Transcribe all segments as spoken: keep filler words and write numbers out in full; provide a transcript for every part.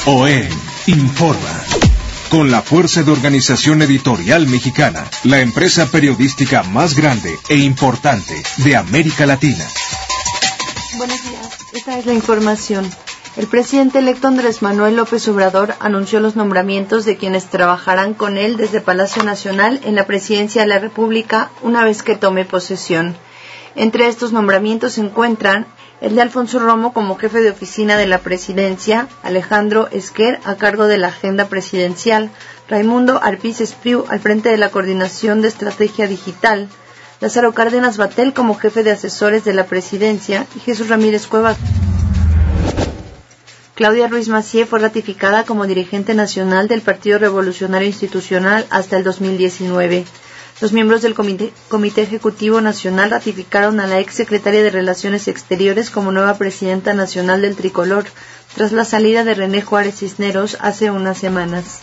O E informa. Con la fuerza de Organización Editorial Mexicana, la empresa periodística más grande e importante de América Latina. Buenos días, esta es la información. El presidente electo Andrés Manuel López Obrador anunció los nombramientos de quienes trabajarán con él desde Palacio Nacional en la presidencia de la República una vez que tome posesión. Entre estos nombramientos se encuentran el de Alfonso Romo como jefe de oficina de la presidencia, Alejandro Esquer a cargo de la agenda presidencial, Raimundo Arpiz Espriu al frente de la coordinación de estrategia digital, Lázaro Cárdenas Batel como jefe de asesores de la presidencia y Jesús Ramírez Cuevas. Claudia Ruiz Massieu fue ratificada como dirigente nacional del Partido Revolucionario Institucional hasta el dos mil diecinueve. Los miembros del Comité, Comité Ejecutivo Nacional ratificaron a la ex secretaria de Relaciones Exteriores como nueva presidenta nacional del Tricolor, tras la salida de René Juárez Cisneros hace unas semanas.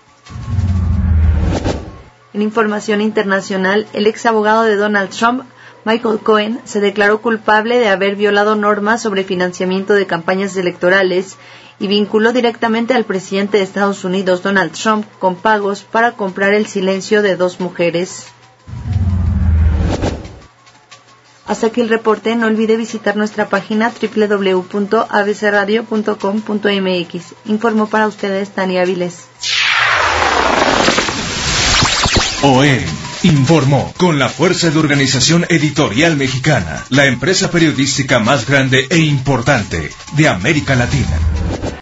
En información internacional, el ex abogado de Donald Trump, Michael Cohen, se declaró culpable de haber violado normas sobre financiamiento de campañas electorales y vinculó directamente al presidente de Estados Unidos, Donald Trump, con pagos para comprar el silencio de dos mujeres. Hasta aquí el reporte. No olvide visitar nuestra página doble u doble u doble u punto a b c radio punto com punto m x. Informó para ustedes Tania Áviles. O E informó con la fuerza de Organización Editorial Mexicana, la empresa periodística más grande e importante de América Latina.